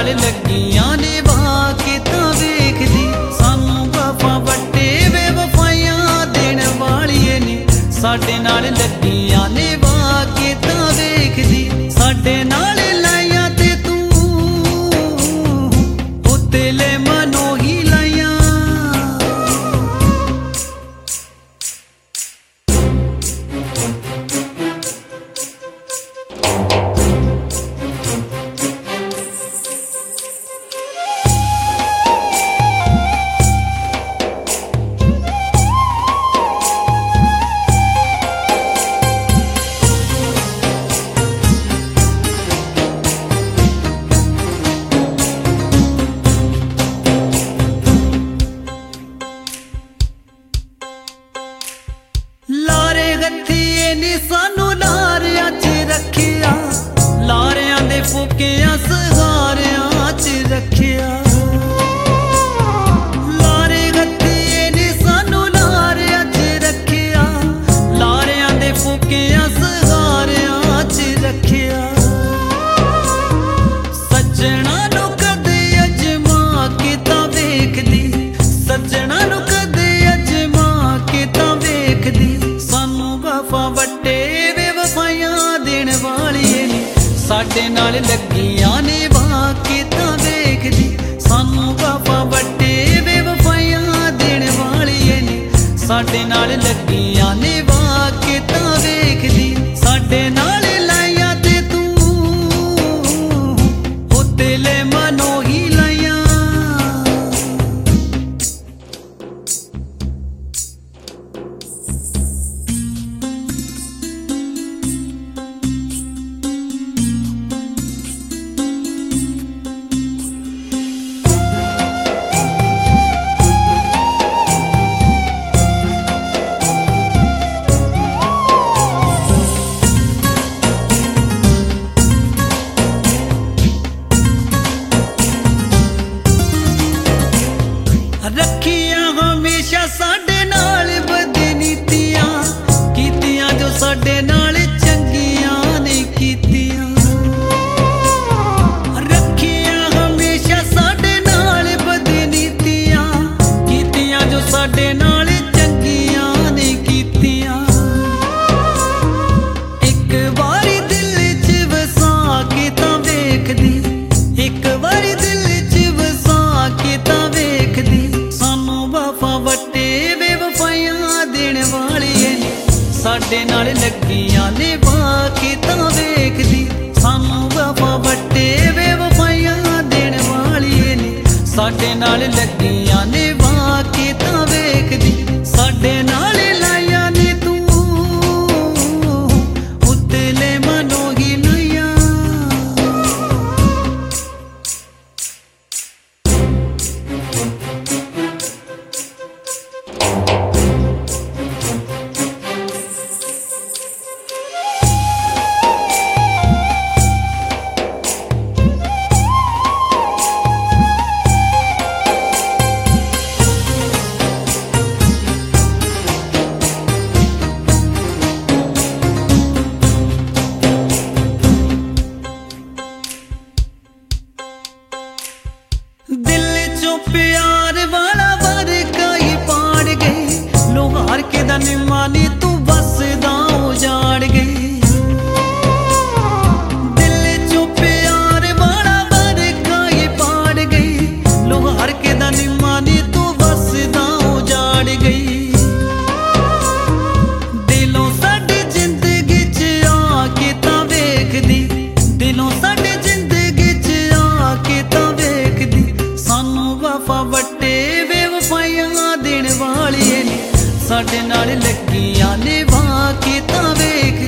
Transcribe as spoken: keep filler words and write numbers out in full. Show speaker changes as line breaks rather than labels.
नाल लगियां ने वाके तां वेखदी सानू वफा वट्टे बेवफाइयां देण वालिए ने साडे नाल लगियां ने वाके तां वेखदी साडे नाल लाइयां ते तू उत्ते ले मनो ही लाइयां लारे गत्थिए ने सानू लारियां च रखिया लारियां दे फुकियां सहारियां च रखिया लारे गत्थिए ने सानू लारियां च रखिया लारियां दे फुकियां सहारियां च रखिया सज्जना नू कदे अजमा के तां वेखदी सज्जना नू कदे अजमा के तां वेखदी सानू वफा वट्टे बेवफाइयां देण वालिए ने साडे नाल लगियां ने वाके तां वेखदी सानू वफा वट्टे बेवफाइयां देण वालिए ने साडे नाल लगियां ने वाके तां वेखदी साडे नाल लाइयां ते तू उत्ते ले मनो ही लाइयां रखियां हमेशा साडे नाल बदनीतियां कीतियां जो साडे नाल चंगियां नहीं कीतियां रखियां हमेशा साडे नाल बदनीतियां कीतियां जो साडे नाल चंगियां नहीं कीतियां एक बारी दिल च वसा के तां वेखदी एक बारी दिल च वसा के तां वेखदी सानू वफा वट्टे बेवफाइयां देण वालिए ने साडे नाल लगियां ने वाके तां वेखदी सानू वफा वट्टे बेवफाइयां देण वालिए ने साडे नाल लगियां ने वाके तां वेखदी साडे नाल लाइयां ने तू उत्ते ले मनो ही लाइयां दिल चो प्यार वाला वर्का ही पाड़ गई लोहार के दा निमानी तू बसदा उजाड़ गई दिल चो प्यार वाला वर्का ही पाड़ गई लोहार के दा निमानी तू बसदा उजाड़ गई दिलों साडी जिंदगी च आके तां वेखदी दिलों साडी जिंदगी च आके तां वेखदी सानू वफा वट्टे बेवफाइयां देण वालिए ने साडे नाल लगियां ने वाके तां वेख